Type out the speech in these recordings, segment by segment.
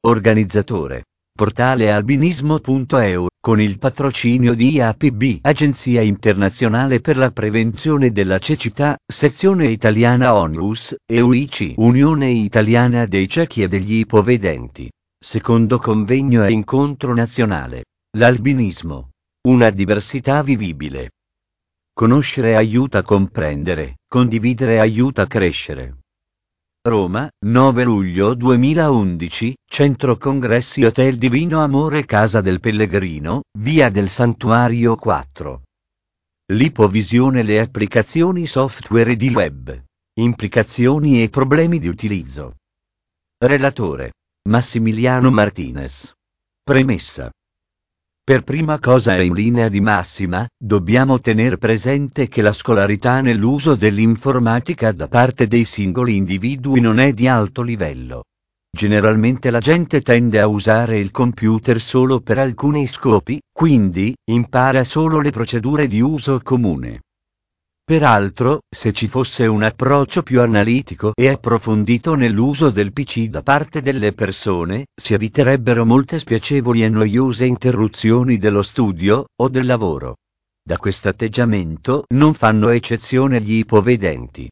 Organizzatore. Portale albinismo.eu, con il patrocinio di IAPB, Agenzia Internazionale per la Prevenzione della Cecità, Sezione Italiana ONLUS, e UICI, Unione Italiana dei Ciechi e degli Ipovedenti. Secondo convegno e incontro nazionale. L'albinismo. Una diversità vivibile. Conoscere aiuta a comprendere, condividere aiuta a crescere. Roma, 9 luglio 2011, Centro Congressi Hotel Divino Amore Casa del Pellegrino, Via del Santuario 4. L'ipovisione, le applicazioni software di web. Implicazioni e problemi di utilizzo. Relatore. Massimiliano Martinez. Premessa. Per prima cosa e in linea di massima, dobbiamo tener presente che la scolarità nell'uso dell'informatica da parte dei singoli individui non è di alto livello. Generalmente la gente tende a usare il computer solo per alcuni scopi, quindi impara solo le procedure di uso comune. Peraltro, se ci fosse un approccio più analitico e approfondito nell'uso del PC da parte delle persone, si eviterebbero molte spiacevoli e noiose interruzioni dello studio o del lavoro. Da questo atteggiamento non fanno eccezione gli ipovedenti.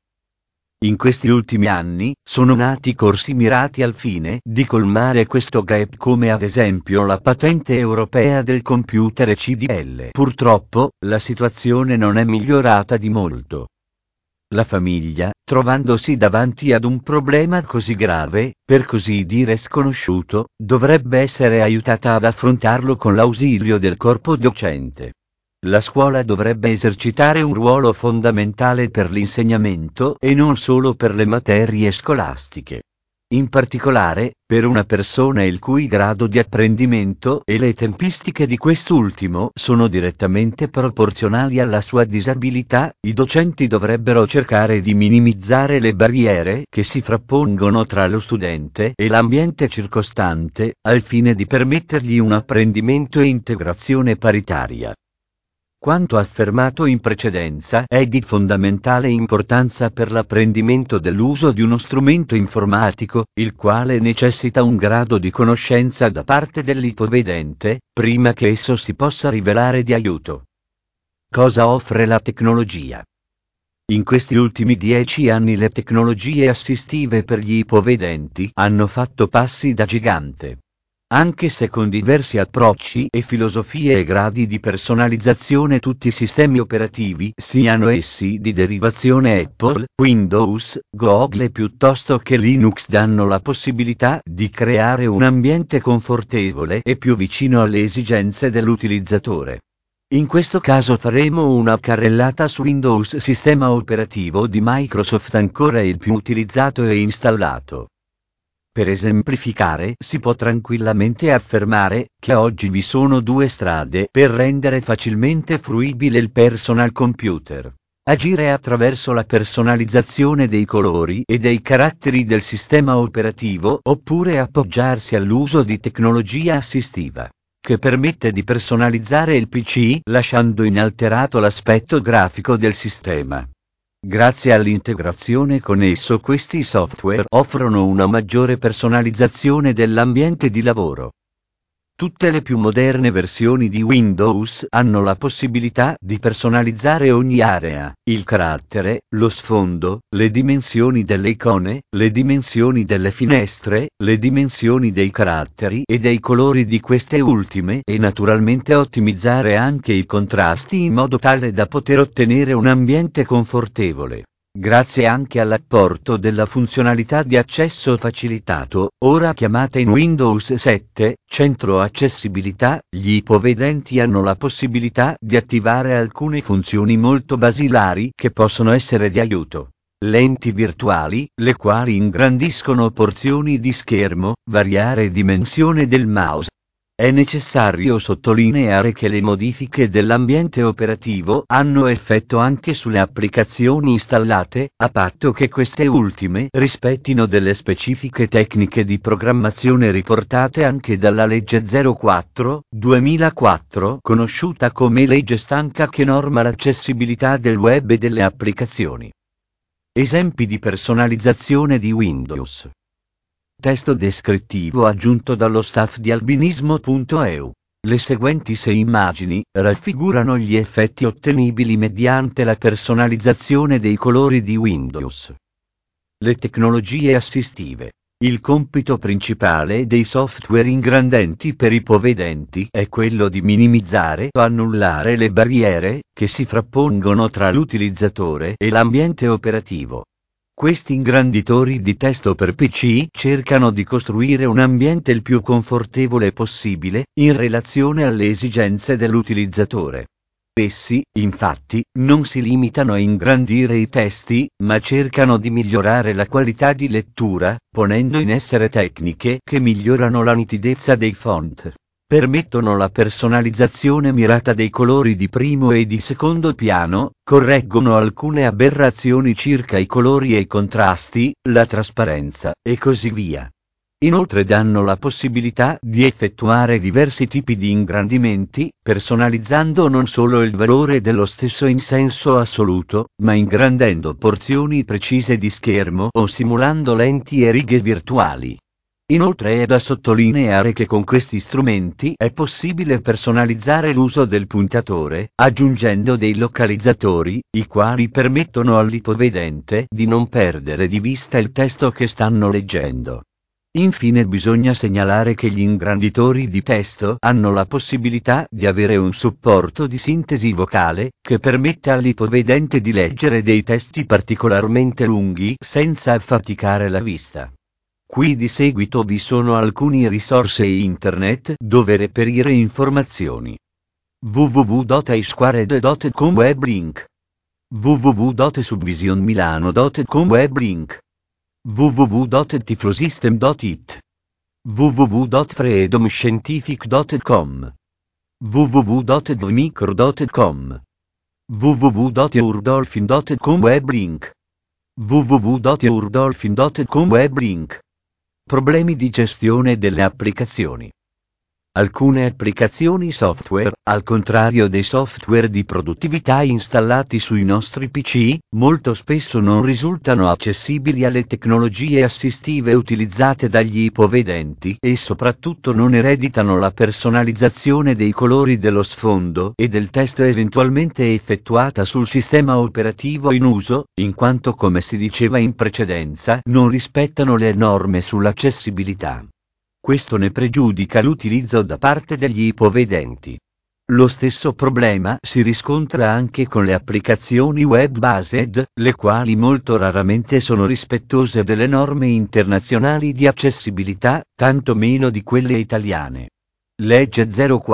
In questi ultimi anni, sono nati corsi mirati al fine di colmare questo gap, come ad esempio la patente europea del computer e CDL. Purtroppo, la situazione non è migliorata di molto. La famiglia, trovandosi davanti ad un problema così grave, per così dire sconosciuto, dovrebbe essere aiutata ad affrontarlo con l'ausilio del corpo docente. La scuola dovrebbe esercitare un ruolo fondamentale per l'insegnamento e non solo per le materie scolastiche. In particolare, per una persona il cui grado di apprendimento e le tempistiche di quest'ultimo sono direttamente proporzionali alla sua disabilità, i docenti dovrebbero cercare di minimizzare le barriere che si frappongono tra lo studente e l'ambiente circostante, al fine di permettergli un apprendimento e integrazione paritaria. Quanto affermato in precedenza è di fondamentale importanza per l'apprendimento dell'uso di uno strumento informatico, il quale necessita un grado di conoscenza da parte dell'ipovedente, prima che esso si possa rivelare di aiuto. Cosa offre la tecnologia? In questi ultimi 10 anni le tecnologie assistive per gli ipovedenti hanno fatto passi da gigante. Anche se con diversi approcci e filosofie e gradi di personalizzazione, tutti i sistemi operativi, siano essi di derivazione Apple, Windows, Google piuttosto che Linux, danno la possibilità di creare un ambiente confortevole e più vicino alle esigenze dell'utilizzatore. In questo caso faremo una carrellata su Windows, sistema operativo di Microsoft ancora il più utilizzato e installato. Per esemplificare, si può tranquillamente affermare che oggi vi sono due strade per rendere facilmente fruibile il personal computer: agire attraverso la personalizzazione dei colori e dei caratteri del sistema operativo, oppure appoggiarsi all'uso di tecnologia assistiva, che permette di personalizzare il PC lasciando inalterato l'aspetto grafico del sistema. Grazie all'integrazione con esso, questi software offrono una maggiore personalizzazione dell'ambiente di lavoro. Tutte le più moderne versioni di Windows hanno la possibilità di personalizzare ogni area: il carattere, lo sfondo, le dimensioni delle icone, le dimensioni delle finestre, le dimensioni dei caratteri e dei colori di queste ultime, e naturalmente ottimizzare anche i contrasti in modo tale da poter ottenere un ambiente confortevole. Grazie anche all'apporto della funzionalità di accesso facilitato, ora chiamata in Windows 7, Centro Accessibilità, gli ipovedenti hanno la possibilità di attivare alcune funzioni molto basilari che possono essere di aiuto. Lenti virtuali, le quali ingrandiscono porzioni di schermo, variare dimensione del mouse. È necessario sottolineare che le modifiche dell'ambiente operativo hanno effetto anche sulle applicazioni installate, a patto che queste ultime rispettino delle specifiche tecniche di programmazione riportate anche dalla legge 04/2004, conosciuta come legge Stanca, che norma l'accessibilità del web e delle applicazioni. Esempi di personalizzazione di Windows. Testo descrittivo aggiunto dallo staff di albinismo.eu. Le seguenti 6 immagini raffigurano gli effetti ottenibili mediante la personalizzazione dei colori di Windows. Le tecnologie assistive. Il compito principale dei software ingrandenti per ipovedenti è quello di minimizzare o annullare le barriere che si frappongono tra l'utilizzatore e l'ambiente operativo. Questi ingranditori di testo per PC cercano di costruire un ambiente il più confortevole possibile in relazione alle esigenze dell'utilizzatore. Essi, infatti, non si limitano a ingrandire i testi, ma cercano di migliorare la qualità di lettura, ponendo in essere tecniche che migliorano la nitidezza dei font. Permettono la personalizzazione mirata dei colori di primo e di secondo piano, correggono alcune aberrazioni circa i colori e i contrasti, la trasparenza, e così via. Inoltre danno la possibilità di effettuare diversi tipi di ingrandimenti, personalizzando non solo il valore dello stesso in senso assoluto, ma ingrandendo porzioni precise di schermo o simulando lenti e righe virtuali. Inoltre è da sottolineare che con questi strumenti è possibile personalizzare l'uso del puntatore, aggiungendo dei localizzatori, i quali permettono all'ipovedente di non perdere di vista il testo che stanno leggendo. Infine bisogna segnalare che gli ingranditori di testo hanno la possibilità di avere un supporto di sintesi vocale, che permette all'ipovedente di leggere dei testi particolarmente lunghi senza affaticare la vista. Qui di seguito vi sono alcune risorse internet dove reperire informazioni. www.isquared.com weblink. www.subvisionmilano.com weblink. www.tiflosystem.it. www.freedomscientific.com. www.dvmicro.com. www.urdolphin.com weblink. www.urdolphin.com weblink. Problemi di gestione delle applicazioni. Alcune applicazioni software, al contrario dei software di produttività installati sui nostri PC, molto spesso non risultano accessibili alle tecnologie assistive utilizzate dagli ipovedenti e soprattutto non ereditano la personalizzazione dei colori dello sfondo e del testo eventualmente effettuata sul sistema operativo in uso, in quanto, come si diceva in precedenza, non rispettano le norme sull'accessibilità. Questo ne pregiudica l'utilizzo da parte degli ipovedenti. Lo stesso problema si riscontra anche con le applicazioni web-based, le quali molto raramente sono rispettose delle norme internazionali di accessibilità, tanto meno di quelle italiane. Legge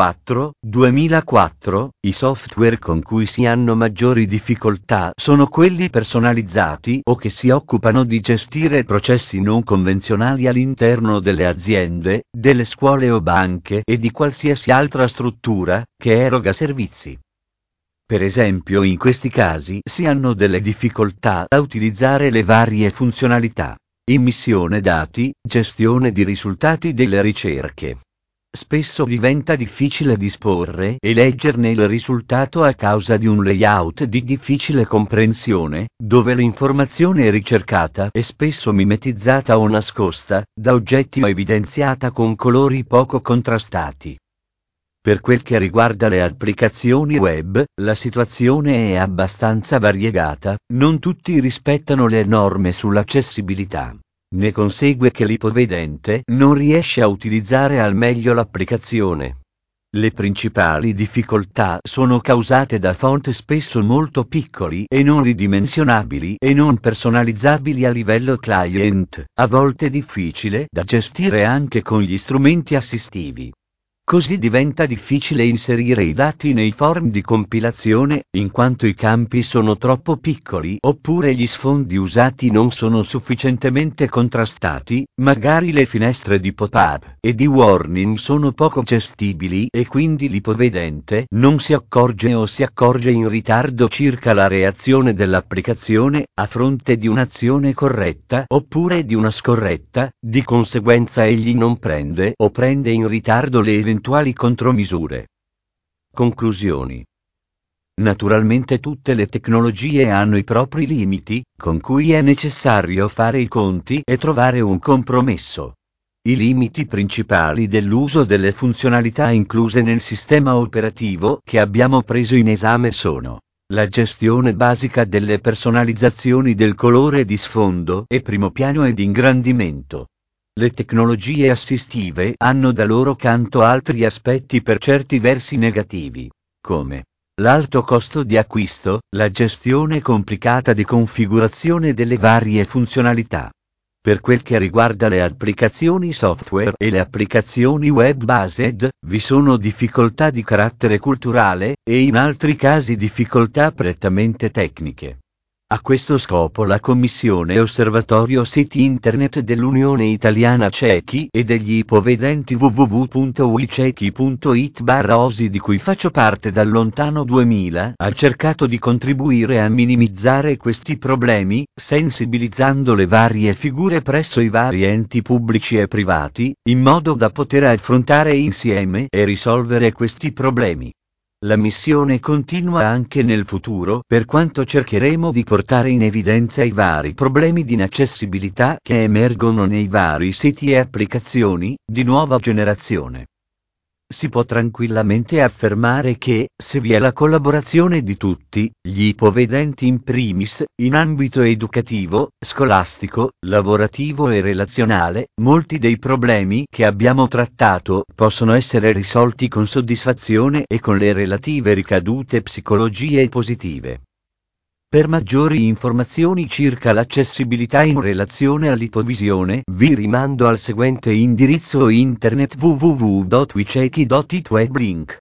04/2004, i software con cui si hanno maggiori difficoltà sono quelli personalizzati o che si occupano di gestire processi non convenzionali all'interno delle aziende, delle scuole o banche e di qualsiasi altra struttura che eroga servizi. Per esempio, in questi casi si hanno delle difficoltà a utilizzare le varie funzionalità: immissione dati, gestione di risultati delle ricerche. Spesso diventa difficile disporre e leggerne il risultato a causa di un layout di difficile comprensione, dove l'informazione ricercata è spesso mimetizzata o nascosta da oggetti o evidenziata con colori poco contrastati. Per quel che riguarda le applicazioni web, la situazione è abbastanza variegata, non tutti rispettano le norme sull'accessibilità. Ne consegue che l'ipovedente non riesce a utilizzare al meglio l'applicazione. Le principali difficoltà sono causate da font spesso molto piccoli e non ridimensionabili e non personalizzabili a livello client, a volte difficile da gestire anche con gli strumenti assistivi. Così diventa difficile inserire i dati nei form di compilazione, in quanto i campi sono troppo piccoli oppure gli sfondi usati non sono sufficientemente contrastati, magari le finestre di pop-up e di warning sono poco gestibili e quindi l'ipovedente non si accorge o si accorge in ritardo circa la reazione dell'applicazione a fronte di un'azione corretta oppure di una scorretta, di conseguenza egli non prende o prende in ritardo le eventuali contromisure. Conclusioni. Naturalmente tutte le tecnologie hanno i propri limiti, con cui è necessario fare i conti e trovare un compromesso. I limiti principali dell'uso delle funzionalità incluse nel sistema operativo che abbiamo preso in esame sono la gestione basica delle personalizzazioni del colore di sfondo e primo piano ed ingrandimento. Le tecnologie assistive hanno da loro canto altri aspetti per certi versi negativi, come l'alto costo di acquisto, la gestione complicata di configurazione delle varie funzionalità. Per quel che riguarda le applicazioni software e le applicazioni web-based, vi sono difficoltà di carattere culturale, e in altri casi difficoltà prettamente tecniche. A questo scopo la Commissione Osservatorio Siti Internet dell'Unione Italiana Cechi e degli ipovedenti www.uicechi.it/osi di cui faccio parte dal lontano 2000 ha cercato di contribuire a minimizzare questi problemi, sensibilizzando le varie figure presso i vari enti pubblici e privati, in modo da poter affrontare insieme e risolvere questi problemi. La missione continua anche nel futuro, per quanto cercheremo di portare in evidenza i vari problemi di inaccessibilità che emergono nei vari siti e applicazioni di nuova generazione. Si può tranquillamente affermare che, se vi è la collaborazione di tutti, gli ipovedenti in primis, in ambito educativo, scolastico, lavorativo e relazionale, molti dei problemi che abbiamo trattato possono essere risolti con soddisfazione e con le relative ricadute psicologie positive. Per maggiori informazioni circa l'accessibilità in relazione all'ipovisione, vi rimando al seguente indirizzo internet www.uicechi.it/weblink.